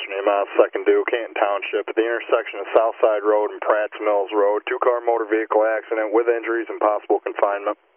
EMS, second due, Canton Township, at the intersection of Southside Road and Pratt's Mills Road. Two-car motor vehicle accident with injuries and possible confinement.